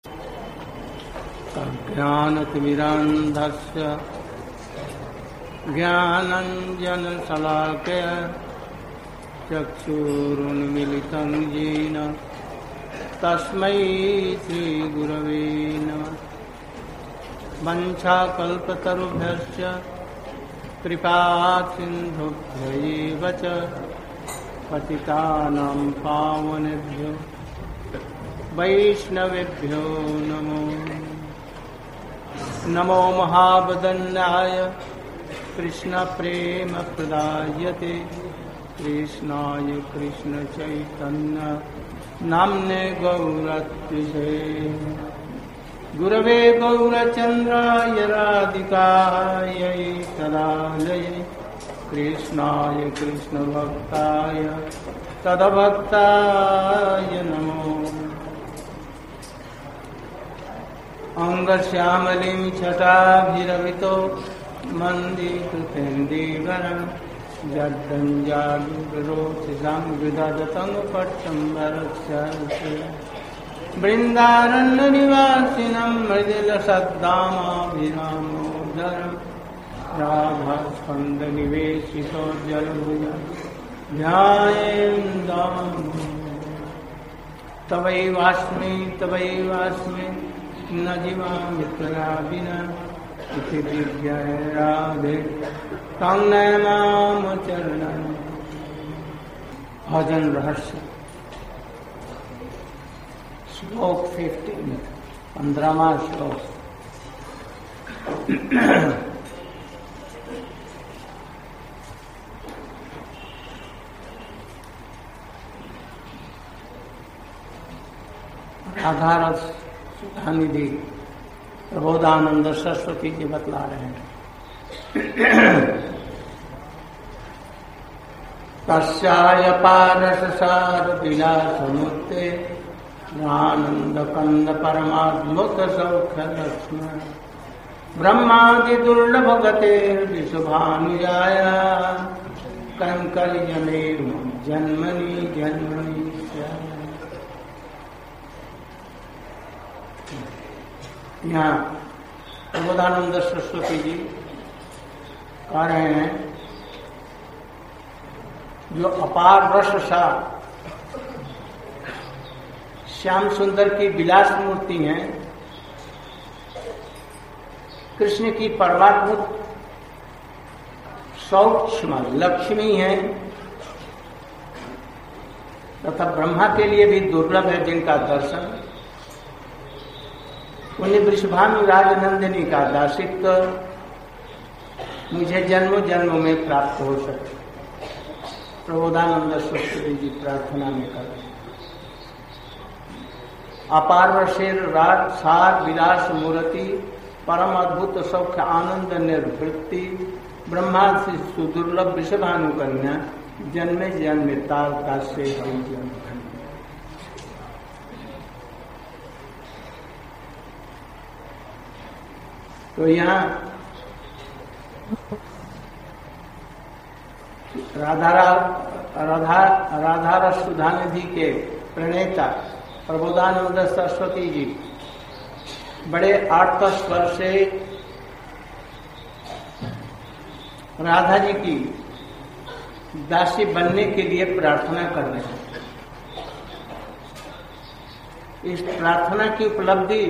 ज्ञानतिमिरान्धस्य ज्ञानाञ्जनशलाकया चक्षुरुन्मीलितं येन तस्मै श्रीगुरवे नमः। वञ्चाकल्पतरुभ्यश्च कृपासिन्धुभ्यैव च पतितानां पावनेभ्यो वैष्णवेभ्यो नमो महावदन्याय कृष्णप्रेमप्रदायते कृष्णाय कृष्णचैतन्य नाम्ने गौरत्विषे गुरवे गौरचन्द्राय राधिकायै तदालये कृष्णाय कृष्णभक्ताय तदभक्ताय नमो। अंगश्यामलिं छटाभिरवितो मन्दिकृतेन्दीवरं जड्डञ्जालुरोचिषं विदधतं पट्टम्बरस्य वृन्दारण्यनिवासिनं मृदुलसद्दामाभिरामोदरं राधास्कन्दनिवेशितो जलभुजं ध्यायेन्दं तवैवास्मि न जीवामि त्वया विना इति विज्ञाय राधे तं नमाम चरणं। भजन रहस्य श्लोक 15 15वां श्लोक। राधारस सुधानिधि प्रबोधानंद सरस्वती जी बतला रहे हैं। तस्याय पारस सार विलासमुत्ते आनंद कंद परमात्मुत सौख्य लक्ष्मण ब्रह्मादि दुर्लभ गते विशुभानुजाया कंकलिजने जन्मनि जन्मनि। यहाँ प्रबोधानंद सरस्वती जी कह रहे हैं जो अपार रस सा श्याम सुंदर की विलास मूर्ति है, कृष्ण की परमात्मुत सूक्ष्म लक्ष्मी है तथा ब्रह्मा के लिए भी दुर्लभ है जिनका दर्शन उन्हें वृषभानु राजनंदिनी का दासित्व मुझे जन्म जन्म में प्राप्त हो सके। प्रबोधानंद सरस्वती जी प्रार्थना में कर अपार शेर राज सार विलास मूर्ति परम अद्भुत सौख्य आनंद निर्वृत्ति ब्रह्मा से सुदुर्लभ वृषभानु कन्या जन्मे जन्मे ताल का से तो यहाँ राधारस सुधानिधि के प्रणेता प्रबोधानंद सरस्वती जी बड़े 8-10 वर्ष से राधा जी की दासी बनने के लिए प्रार्थना कर रहे हैं। इस प्रार्थना की उपलब्धि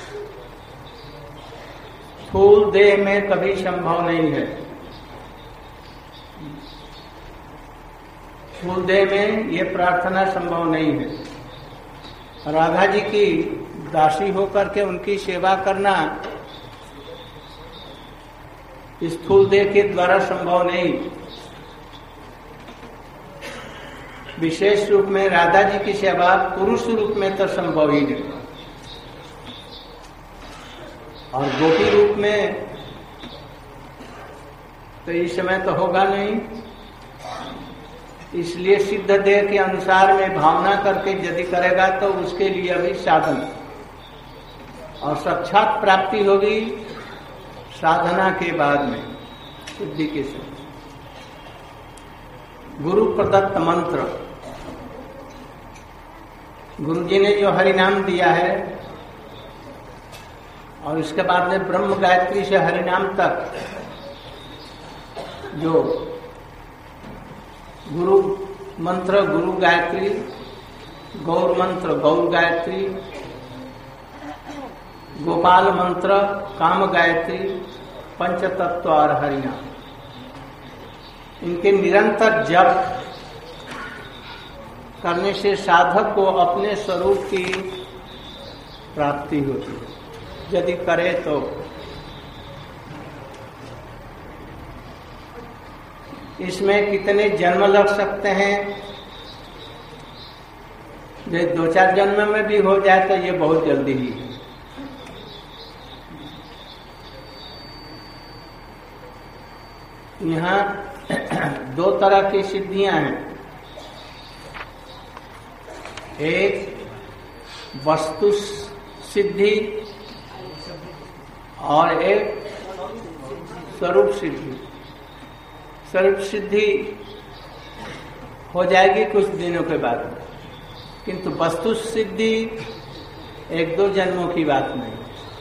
स्थूल देह में कभी संभव नहीं है। स्थूल देह में ये प्रार्थना संभव नहीं है। राधा जी की दासी होकर के उनकी सेवा करना स्थूल देह के द्वारा संभव नहीं। विशेष रूप में राधा जी की सेवा पुरुष रूप में तो संभव ही नहीं और गोपी रूप में तो इस समय तो होगा नहीं। इसलिए सिद्ध देह के अनुसार में भावना करके यदि करेगा तो उसके लिए अभी साधन और साक्षात प्राप्ति होगी साधना के बाद में सिद्धि के साथ। गुरु प्रदत्त मंत्र, गुरु जी ने जो हरि नाम दिया है और इसके बाद में ब्रह्म गायत्री से हरिनाम तक जो गुरु मंत्र गुरु गायत्री, गौर मंत्र गौर गायत्री, गोपाल मंत्र काम गायत्री, पंचतत्व और हरिनाम, इनके निरंतर जप करने से साधक को अपने स्वरूप की प्राप्ति होती है, यदि करे तो। इसमें कितने जन्म लग सकते हैं? जो 2-4 जन्म में भी हो जाए तो ये बहुत जल्दी ही है। यहाँ 2 तरह की सिद्धियां हैं, एक वस्तु सिद्धि और एक स्वरूप सिद्धि। स्वरूप सिद्धि हो जाएगी कुछ दिनों के बाद, किंतु वस्तु सिद्धि 1-2 जन्मों की बात नहीं।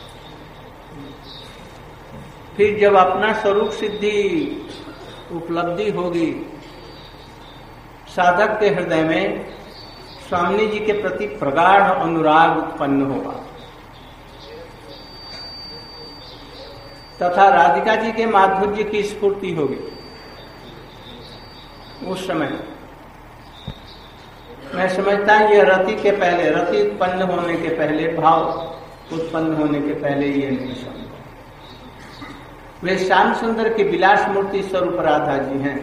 फिर जब अपना स्वरूप सिद्धि उपलब्धि होगी, साधक के हृदय में स्वामी जी के प्रति प्रगाढ़ अनुराग उत्पन्न होगा तथा राधिका जी के माधुर्य की स्फूर्ति होगी। उस समय मैं समझता हूं ये रति के पहले, रति उत्पन्न होने के पहले, भाव उत्पन्न होने के पहले ये नहीं संभव। वे श्याम सुंदर की विलास मूर्ति स्वरूप राधा जी हैं।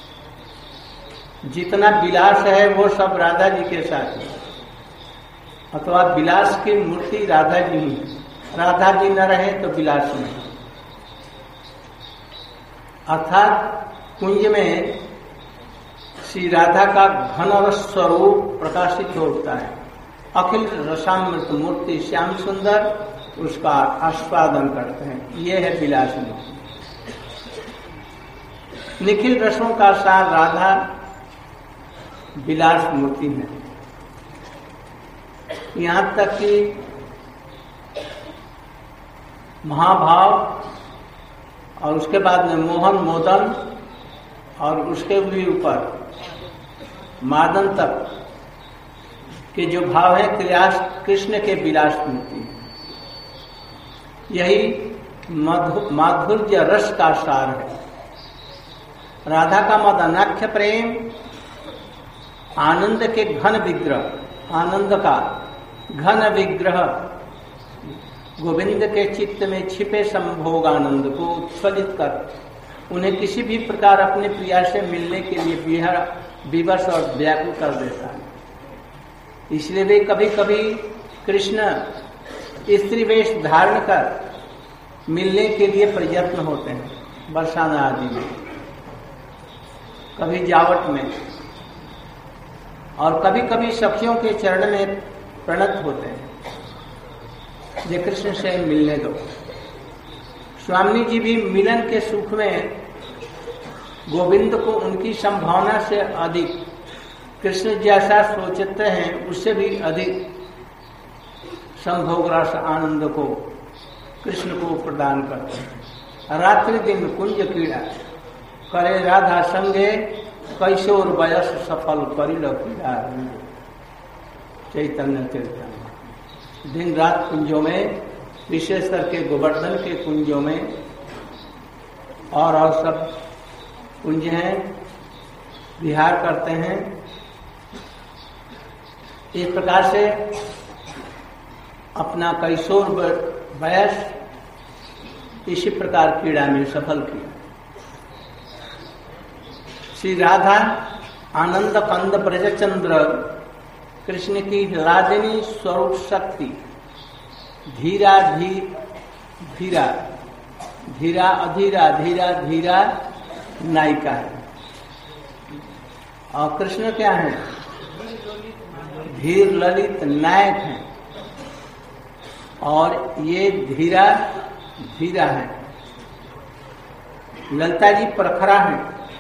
जितना विलास है वो सब राधा जी के साथ है, अथवा विलास की मूर्ति राधा जी ही। राधा जी न रहे तो विलास नहीं। अर्थात कुंज में श्री राधा का घन रस स्वरूप प्रकाशित होता है। अखिल रसामृत मूर्ति श्याम सुंदर उसका आस्वादन करते हैं। ये है विलास मूर्ति। निखिल रसों का सार राधा विलास मूर्ति है। यहां तक कि महाभाव और उसके बाद में मोहन मोदन और उसके भी ऊपर मादन तक के जो भाव है कृष्ण के विलास मूर्ति। यही माधुर्य रस का सार है। राधा का मदनाख्य प्रेम आनंद के घन विग्रह, आनंद का घन विग्रह, गोविंद के चित्त में छिपे संभोग आनंद को उत्फलित कर उन्हें किसी भी प्रकार अपने प्रिया से मिलने के लिए विवश और व्याकुल कर देता है। इसलिए वे कभी कभी कृष्ण स्त्री वेश धारण कर मिलने के लिए प्रयत्न होते हैं, बरसाना आदि में, कभी जावट में, और कभी कभी सखियों के चरण में प्रणत होते हैं, जे कृष्ण से मिलने दो। स्वामी जी भी मिलन के सुख में गोविंद को उनकी संभावना से अधिक, कृष्ण जैसा सोचते हैं उससे भी अधिक संभोग रस आनंद को कृष्ण को प्रदान करते हैं। रात्रि दिन कुंज क्रीड़ा करे राधा संगे, कैशोर वयस सफल करिल पीड़ा। चैतन्य चैतन्य दिन रात कुंजों में, विशेष करके गोवर्धन के कुंजों में और सब कुंज हैं, विहार करते हैं। इस प्रकार से अपना कैशोर वयस इसी प्रकार क्रीड़ा में सफल किया। श्री राधा आनंद कंद ब्रजचंद्र कृष्ण की लादिनी स्वरूप शक्ति धीरा धीरा धीरा अधीरा धीरा धीरा नायिका है। और कृष्ण क्या है? धीर ललित नायक हैं। और ये धीरा धीरा है। ललिता जी प्रखरा है,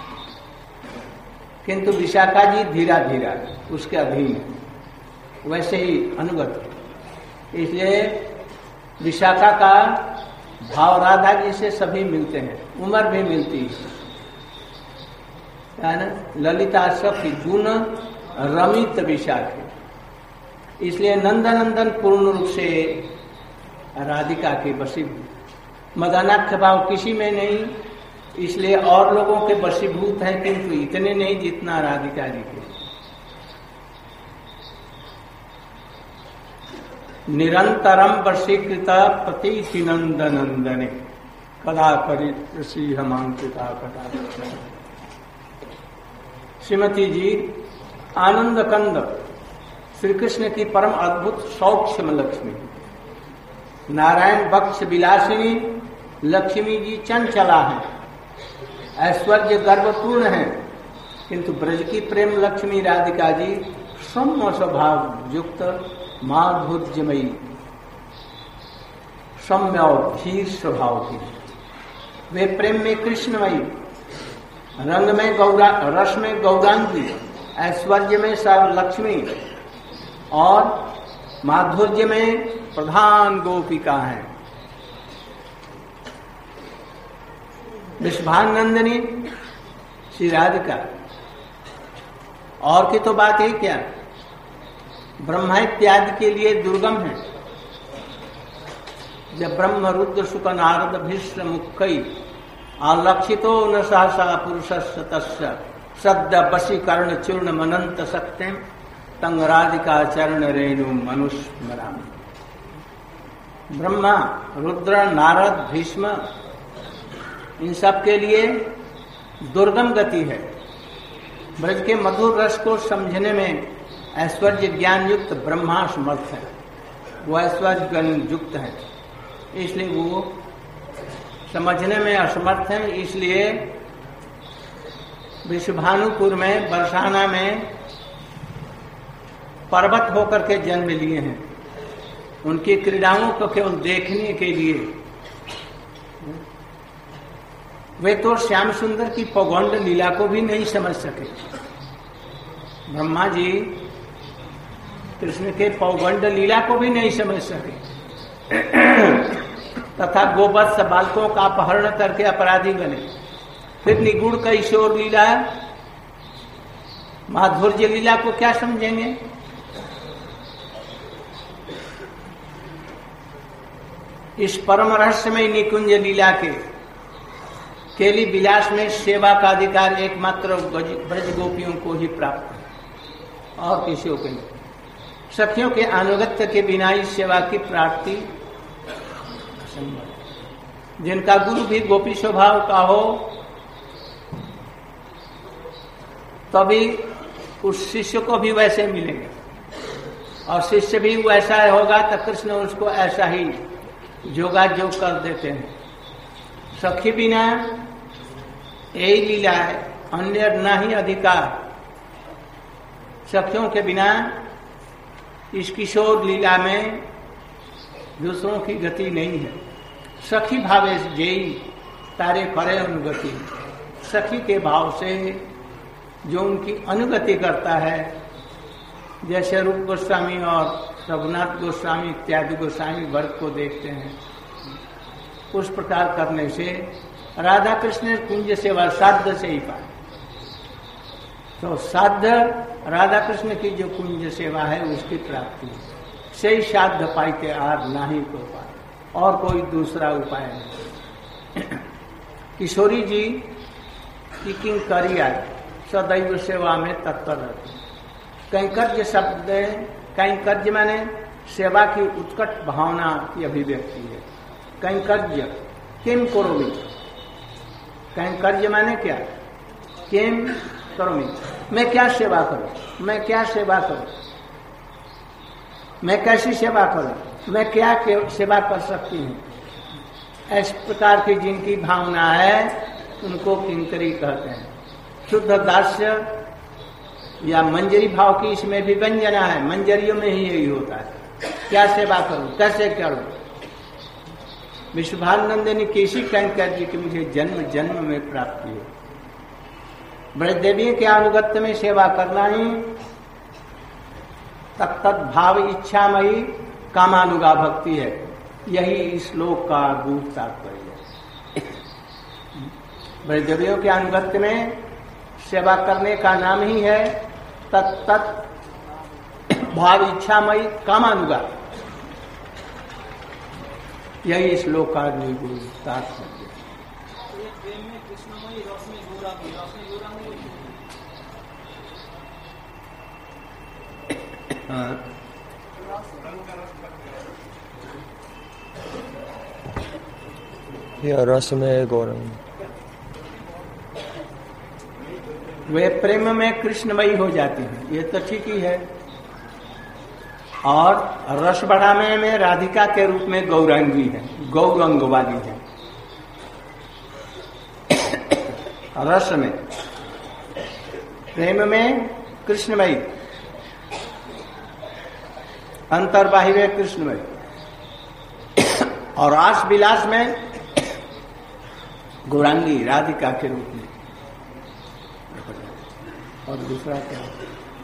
किंतु विशाखा जी धीरा धीरा उसके अधीन है, वैसे ही अनुगत। इसलिए विशाखा का भाव राधा जी से सभी मिलते हैं, उम्र भी मिलती है ना। ललिता सखी गुण रमित विशाखे, इसलिए नंदनंदन पूर्ण रूप से राधिका के वशीभूत। मदनाख्य भाव किसी में नहीं, इसलिए और लोगों के वशीभूत हैं, किंतु इतने नहीं जितना राधिका जी के। निरंतरम वशीकृत प्रतीति नंदनंदने कदा करी हमांकिता कटा। श्रीमती जी आनंद कंद श्री कृष्ण की परम अद्भुत सौक्ष्म लक्ष्मी, नारायण बक्ष विलासिनी लक्ष्मी जी चंचला है, ऐश्वर्य गर्वपूर्ण है, किंतु ब्रज की प्रेम लक्ष्मी राधिका जी सौम्य स्वभाव युक्त माधुर्यमयी सौम्य और धीर स्वभाव की। वे प्रेम में कृष्णमयी, रंग में रस में गौरांगी, ऐश्वर्य में सर्वलक्ष्मी और माधुर्य में प्रधान गोपिका है। विश्वानंदिनी श्री राधिका, और की तो बात है क्या, ब्रह्मा इत्यादि के लिए दुर्गम है। जब ब्रह्म रुद्र शुक नारद भीष्म मुक्कई आलक्षितो न सहसा पुरुषस्य तस्य सद्य वशीकर्ण चूर्ण मनंत सत्यम तंग राधिका चरण रेणु मनुष्मराम। ब्रह्मा रुद्र नारद भीष्म इन सब के लिए दुर्गम गति है। ब्रज के मधुर रस को समझने में ऐश्वर्य ज्ञान युक्त ब्रह्मा समर्थ है, वो ऐश्वर्य ज्ञान युक्त है, इसलिए वो समझने में असमर्थ है। इसलिए विश्वभानुपुर में बरसाना में पर्वत होकर के जन्म लिए हैं। उनकी क्रीड़ाओं को केवल देखने के लिए वे तो श्याम सुंदर की पौगंड लीला को भी नहीं समझ सके। ब्रह्मा जी कृष्ण के पौगंड लीला को भी नहीं समझ सके तथा गोवत्स बालकों का अपहरण करके अपराधी बने। फिर निगुण किशोर लीला माधुर्य लीला को क्या समझेंगे। इस परम रहस्यमय निकुंज लीला के केली विलास में सेवा का अधिकार एकमात्र ब्रज गोपियों को ही प्राप्त है और किसी को नहीं। सखियों के अनुगत्य के बिना इस सेवा की प्राप्ति असंभव। जिनका गुरु भी गोपी स्वभाव का हो तभी उस शिष्य को भी वैसे मिलेगा, और शिष्य भी वैसा होगा तो कृष्ण उसको ऐसा ही जोगाजोग कर देते हैं। सखी बिना यही लीला है, अन्य न ही अधिकार। सखियों के बिना इस किशोर लीला में दूसरों की गति नहीं है। सखी भावेश जेई तारे करे अनुगति। सखी के भाव से जो उनकी अनुगति करता है, जैसे रूप गोस्वामी और रघुनाथ गोस्वामी इत्यादि गोस्वामी वर्ग को देखते हैं, उस प्रकार करने से राधा कृष्ण कुंज सेवा साध्य से ही पाए। तो साध्य राधा कृष्ण की जो कुंज सेवा है उसकी प्राप्ति से ही साध्य पाइते आर नाही को पाए, और कोई दूसरा उपाय नहीं। किशोरी जी की किंकरिया सदैव सेवा में तत्पर रहती। कैंकर्य शब्द, कैंकर्य माने सेवा की उत्कट भावना की अभिव्यक्ति है। कैंकर्य किम करोमि, कैंकर्य माने क्या, किम करोमि, मैं क्या सेवा करूं, मैं क्या सेवा करूं, मैं कैसी सेवा करूं, मैं क्या सेवा कर सकती हूं। इस प्रकार की जिनकी भावना है उनको किंकरी कहते हैं। शुद्ध दास्य या मंजरी भाव की इसमें भी व्यंजना है, मंजरियों में ही यही होता है, क्या सेवा करूं, कैसे करूं। विश्वानंदिनी कैसी कैंकर जी की मुझे जन्म जन्म में प्राप्ति हो। ब्रजदेवी के अनुगत्य में सेवा करना ही तत्त भाव इच्छामयी कामानुगा भक्ति है। यही इस श्लोक का गूढ़ तात्पर्य है। ब्रजदेवियों के अनुगत्य में सेवा करने का नाम ही है तत् भाव इच्छामयी कामानुगा। यही श्लोक का गूढ़ तात्पर्य। या रस में गौरंग, वे प्रेम में कृष्णमयी हो जाती हैं, ये तो ठीक ही है। और रस बढ़ाने में राधिका के रूप में गौरांगी है, गौरंग वाली है। रस में, प्रेम में कृष्णमयी, अंतर्बाह्य कृष्णमयी, और आस विलास में गौरांगी राधिका के रूप में। और दूसरा क्या है?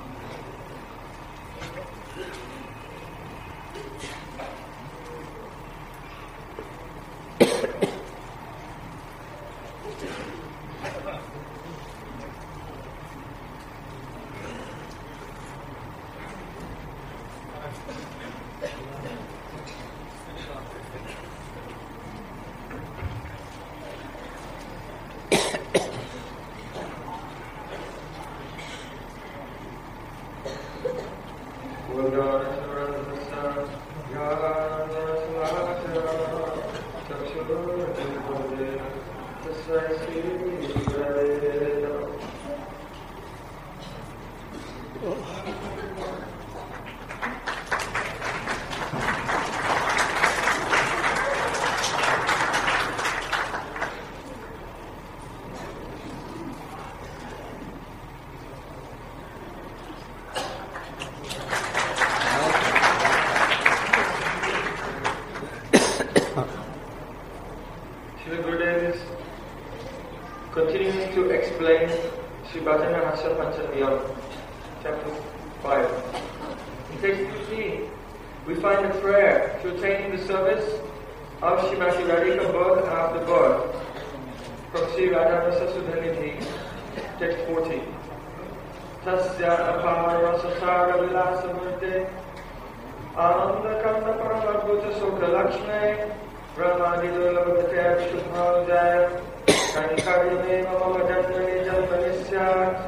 Continuing to explain Sri Bhajanahasya Panchadhyam, chapter 5. In text 15, we find a prayer to attain the service of Srimati Radhika birth after birth from Sri Radharasa Sudhanidhi, text 14. Tasya apara sasara vilasa murte ananda kanda paramabhuta sukha lakshme brahmadi durlabhate shubhavjaya Kanikaryame mama janmani janmanisya.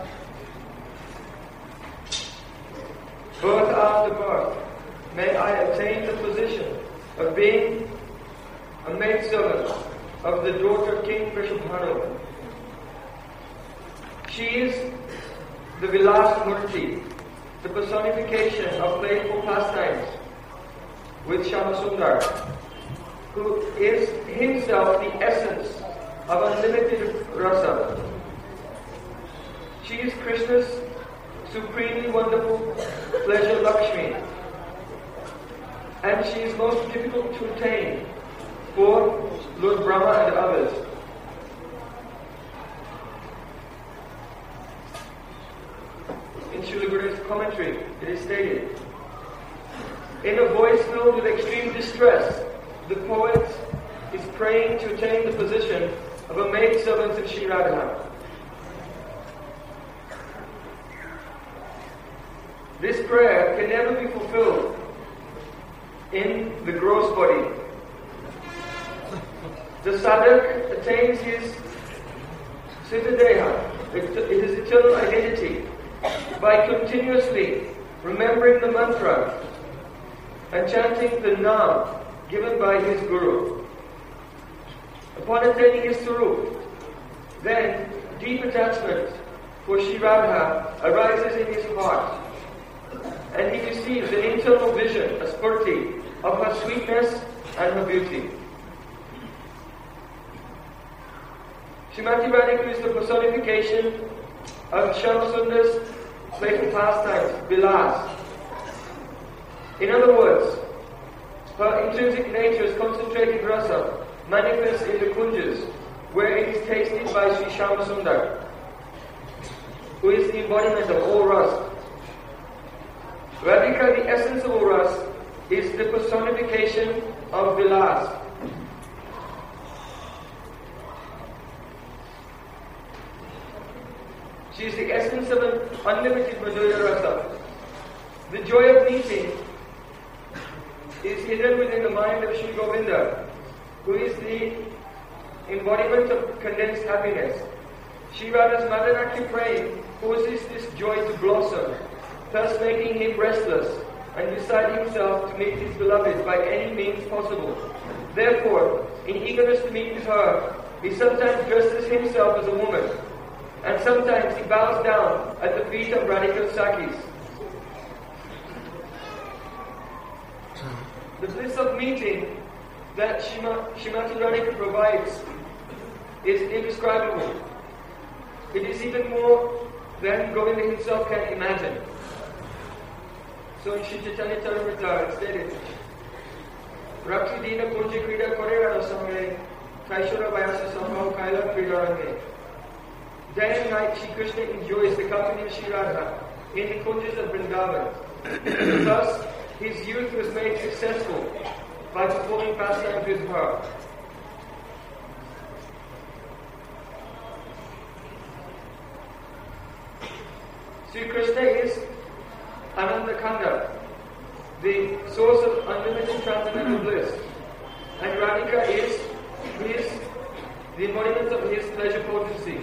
Birth after birth, may I attain the position of being a maidservant of the daughter of King Vrishabhanu. She is the Vilas Murti, the personification of playful pastimes with Shyamasundar, who is himself the essence of unlimited rasa. She is Krishna's supremely wonderful pleasure Lakshmi, and she is most difficult to attain for Lord Brahma and others. In Srila Guru's commentary, it is stated, in a voice filled with extreme distress, the poet is praying to attain the position of a maidservant of Sri Radha. This prayer can never be fulfilled in the gross body. The sadhak attains his siddhadeha, his eternal identity, by continuously remembering the mantra and chanting the Naam given by his Guru. Upon attaining his Sarup, then deep attachment for Sri Radha arises in his heart, and he receives an internal vision, a spurti, of her sweetness and her beauty. Srimati Radhika is the personification of Shyamasundara's playful pastimes, Vilas. In other words, her intrinsic nature is concentrated rasa, manifests in the kunjas, where it is tasted by Sri Shyamasundar, who is the embodiment of all rasa. Radhika, the essence of all rasa, is the personification of Vilas. She is the essence of an unlimited Madhurya Rasa. The joy of meeting is hidden within the mind of Sri Govinda, who is the embodiment of condensed happiness. Sri Radha's Madanaki praying causes this joy to blossom, thus making him restless and beside himself to meet his beloved by any means possible. Therefore, in eagerness to meet with her, he sometimes dresses himself as a woman, and sometimes he bows down at the feet of Radhika Sakis. The bliss of meeting that Srimati Radhika provides is indescribable. It is even more than Govinda himself can imagine. So in Sri Chaitanya Charitamrita it stated, Rakshi Dina Kunja Krida Korera Samre Kaishura Vyasa Samhao Kaila Kridarange. Day and night Shri Krishna enjoys the company of Sri Radha in the kunjas of Vrindavan. Thus, his youth was made successful by performing pastimes with her. Sri Krishna is Ananda Kanda, the source of unlimited transcendental bliss, and Radhika is the embodiment of his pleasure potency.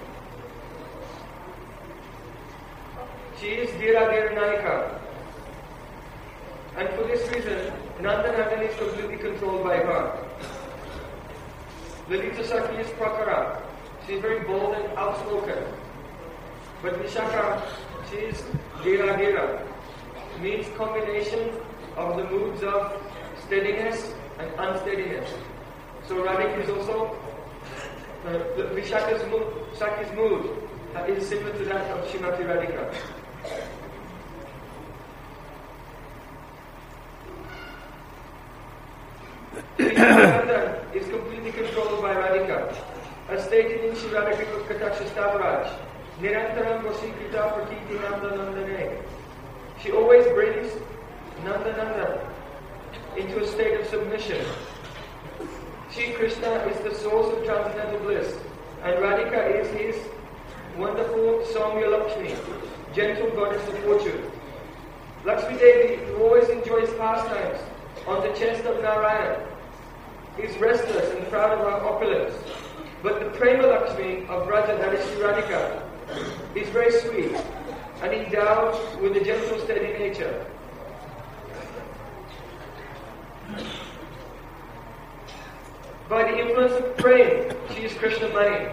She is Dira Dira Naika, and for this reason, Nandanandan is completely controlled by her. Lalita Sakhi is Prakara. She is very bold and outspoken. But Vishaka, she is Dira Dira. Means combination of the moods of steadiness and unsteadiness. So Radhika is also, Sakhi's mood is similar to that of Srimati Radhika. Nandanandan is completely controlled by Radhika. As stated in Sri Radhika Kataksha Stavaraj, Nirantaram Vasikrita Prakiti Nandanandane. She always brings Nandanandan into a state of submission. Shri Krishna is the source of transcendental bliss, and Radhika is his wonderful Saumya Lakshmi, gentle goddess of fortune. Lakshmi Devi, who always enjoys pastimes on the chest of Narayan, is restless and proud of her opulence. But the Prema Lakshmi of Braja, that is Sri Radhika, is very sweet and endowed with a gentle, steady nature. By the influence of prema, she is Krishna Mani.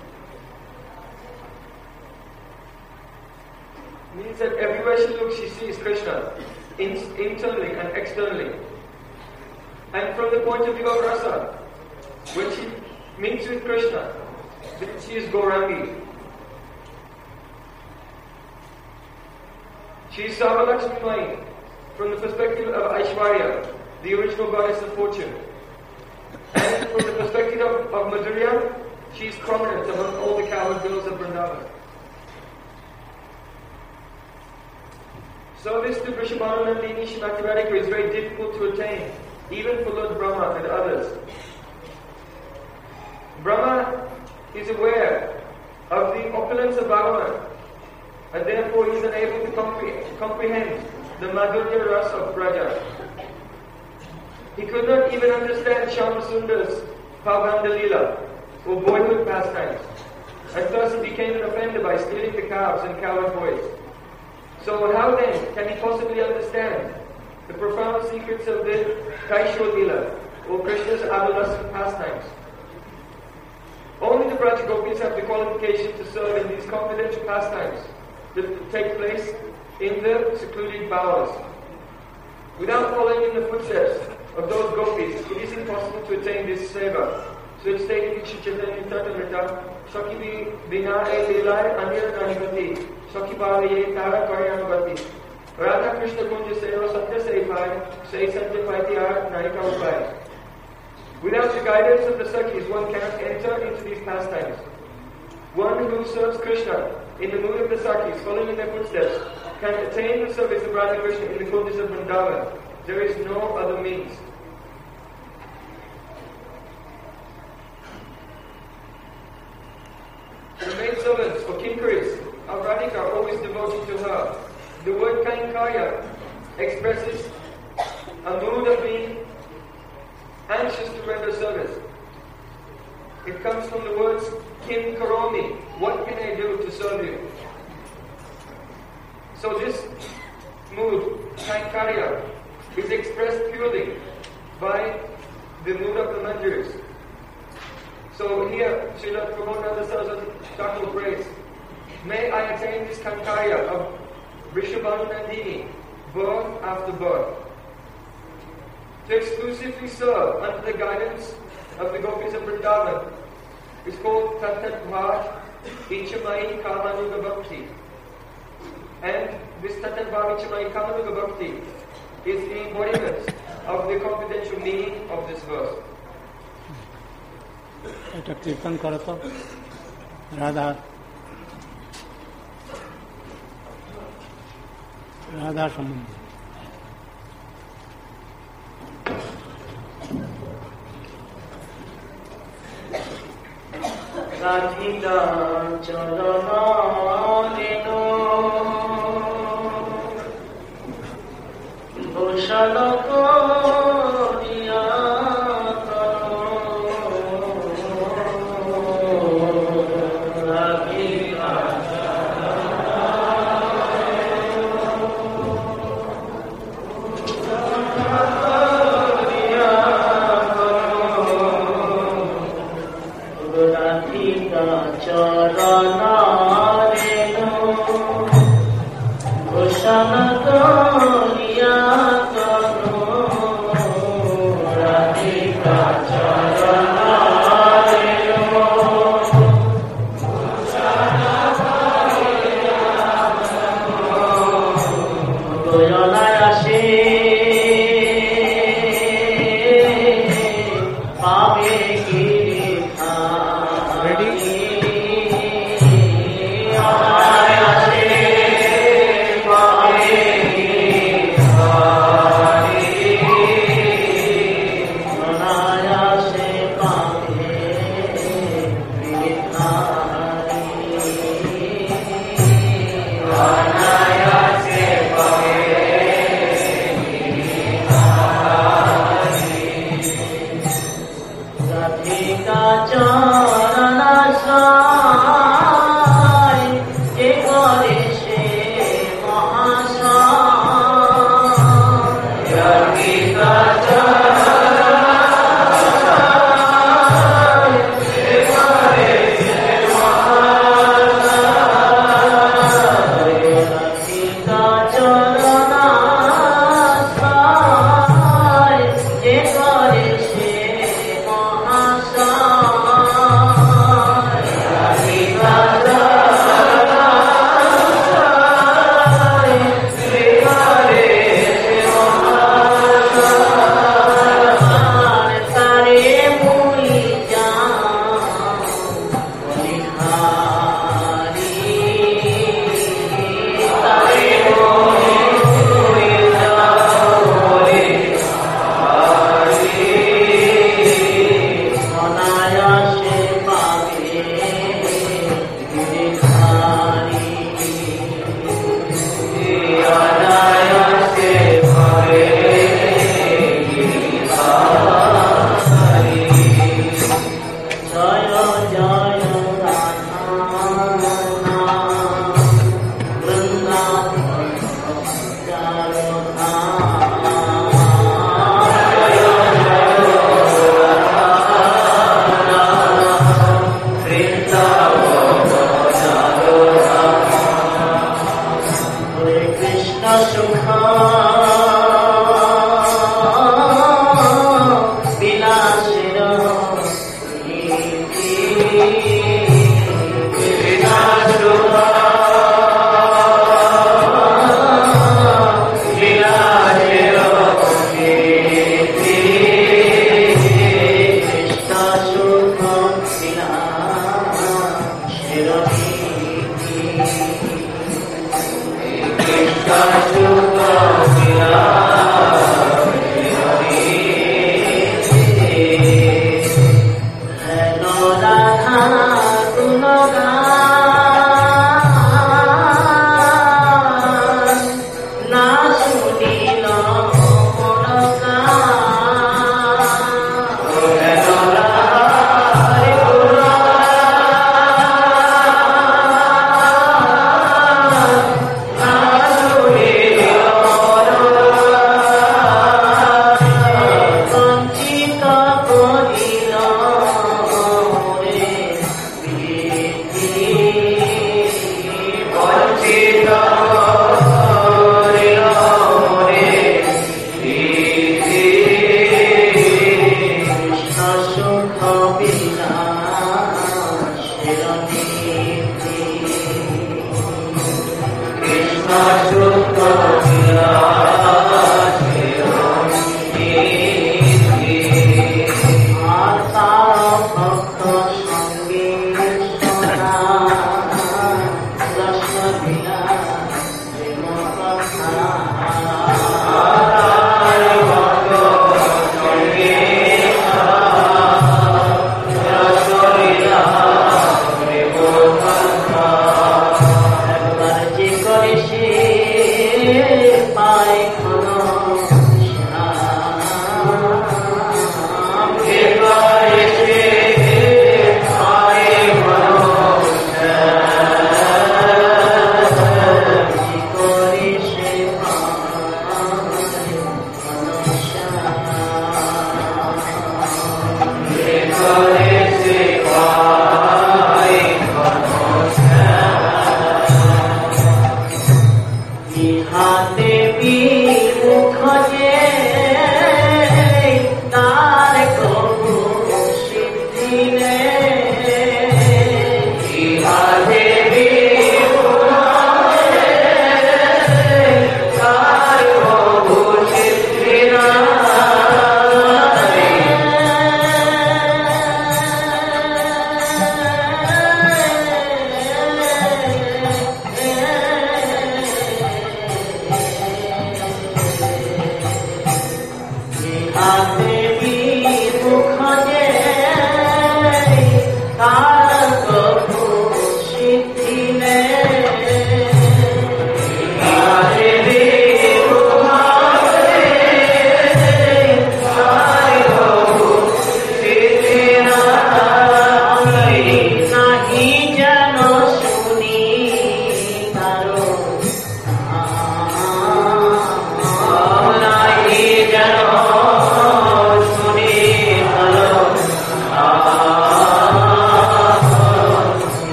Means that everywhere she looks, she sees Krishna, internally and externally. And from the point of view of rasa, when she meets with Krishna, she is Gaurangi. She is Sarvalakshmi Mai from the perspective of Aishwarya, the original goddess of fortune. And from the perspective of Madhurya, she is prominent among all the cowherd girls of Vrindavan. Service to Vrishabhananandini Srimati Radhika is very difficult to attain, even for Lord Brahma and others. Brahma is aware of the opulence of Bhagavan, and therefore he is unable to comprehend the Madhurya Rasa of Braja. He could not even understand Shyama Sundar's Pauganda Leela, or boyhood pastimes, and thus he became an offender by stealing the calves and cowherd boys. So how then can he possibly understand the profound secrets of the Kaishor Leela, or Krishna's adolescent pastimes? Only the Braja Gopis have the qualification to serve in these confidential pastimes that take place in the secluded bowers. Without following in the footsteps of those Gopis, it is impossible to attain this seva. So it's stated in Sri Chaitanya Charitamrita, Shaki Bina e Leelai Anira Nanivati, Shaki Bhavaye Tara Karyanavati. Radha Krishna Kunja Seva Satya Seifai, Sei Satya Paitya Naika Upai. Without the guidance of the Sakhis, one cannot enter into these pastimes. One who serves Krishna in the mood of the Sakhis, following in their footsteps, can attain the service of Radha Krishna in the kunjas of Vrindavan. There is no other means. The maidservants or kinkaris of Radhika are always devoted to her. The word Kainkaya expresses a mood of being anxious to render service. It comes from the words Kim Karomi, what can I do to serve you? So this mood, Kainkaya, is expressed purely by the mood of the mandirs. So here, Srila Prabhupada Saraswati Thakur prays, may I attain this Kainkaya of Vrishabhanu Nandini, birth after birth, to exclusively serve under the guidance of the Gopis of Vrindavan. It's called Tatat Bhav Ichamai Kamanuga Bhakti. And this Tatat Bhav Ichamai Kamanuga Bhakti is the embodiment of the confidential meaning of this verse. এটা কীর্তন করো তো রাধা রাধা সম্বন্ধে রাধিকা চরণ রেণু ভূষণ করিয়া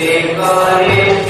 करे